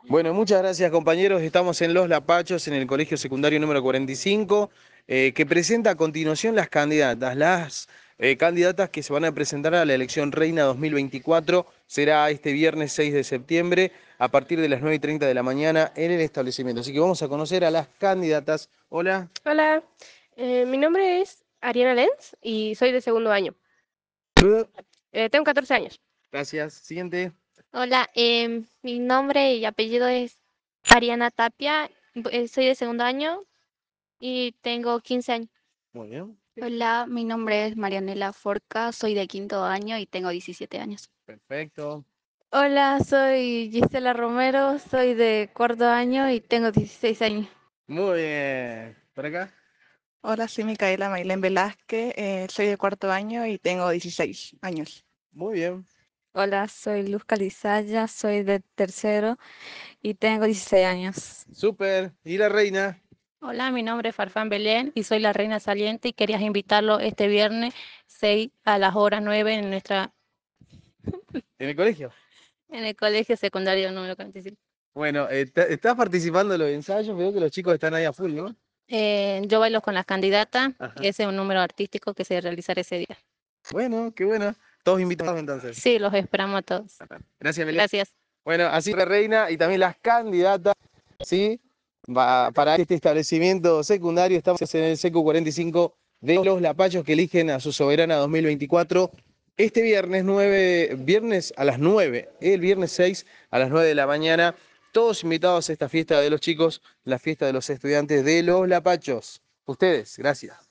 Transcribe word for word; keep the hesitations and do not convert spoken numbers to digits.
Bueno, muchas gracias compañeros. Estamos en Los Lapachos, en el Colegio Secundario número cuarenta y cinco, eh, que presenta a continuación las candidatas. Las eh, candidatas que se van a presentar a la elección Reina dos mil veinticuatro será este viernes seis de septiembre a partir de las nueve y treinta de la mañana en el establecimiento. Así que vamos a conocer a las candidatas. Hola. Hola, eh, mi nombre es Ariana Lenz y soy de segundo año. Eh, tengo catorce años. Gracias. Siguiente. Hola, em, mi nombre y apellido es Ariana Tapia, bu- eh, soy de segundo año y tengo quince años. Muy bien. Hola, mi nombre es Marianela Forca, soy de quinto año y tengo diecisiete años. Perfecto. Hola, soy Gisela Romero, soy de cuarto año y tengo dieciséis años. Muy bien. ¿Por acá? Hola, soy Micaela Mailén Velázquez, eh, soy de cuarto año y tengo dieciséis años. Muy bien. Hola, soy Luz Calizaya, soy de tercero y tengo dieciséis años. Súper. ¿Y la reina? Hola, mi nombre es Farfán Belén y soy la reina saliente y querías invitarlo este viernes seis a las horas nueve en nuestra ¿En el colegio? en el colegio secundario número cuarenta y cinco. Bueno, eh, ta- ¿estás participando en los ensayos? Veo que los chicos están ahí a full, ¿no? Eh, yo bailo con las candidatas, Ajá. ese es un número artístico que se realizará ese día. Bueno, qué bueno. Todos invitados entonces. Sí, los esperamos a todos. Gracias, Belén. Gracias. Bueno, así la reina y también las candidatas, ¿sí? Va- para este establecimiento secundario estamos en el Secu cuarenta y cinco de Los Lapachos que eligen a su soberana dos mil veinticuatro. Este viernes nueve, viernes a las nueve, el viernes seis a las nueve de la mañana, todos invitados a esta fiesta de los chicos, la fiesta de los estudiantes de Los Lapachos. Ustedes, gracias.